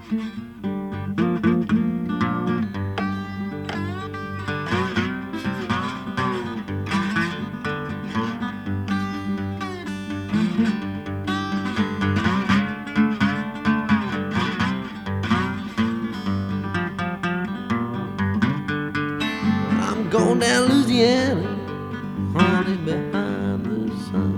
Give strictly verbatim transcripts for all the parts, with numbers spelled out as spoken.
I'm going down Louisiana, honey, behind the sun.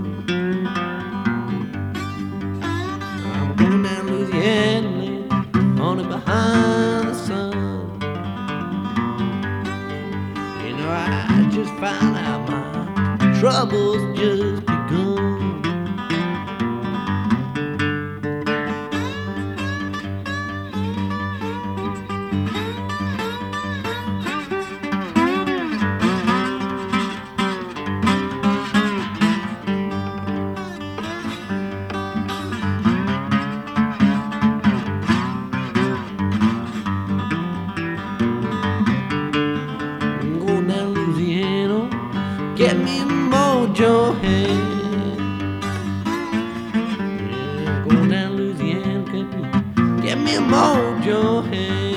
I'm going down Louisiana, honey, behind the sun. You know, I just found out my troubles just begun. Get me mojo hand. Yeah, going down Louisiana, get me, get me a mojo hand.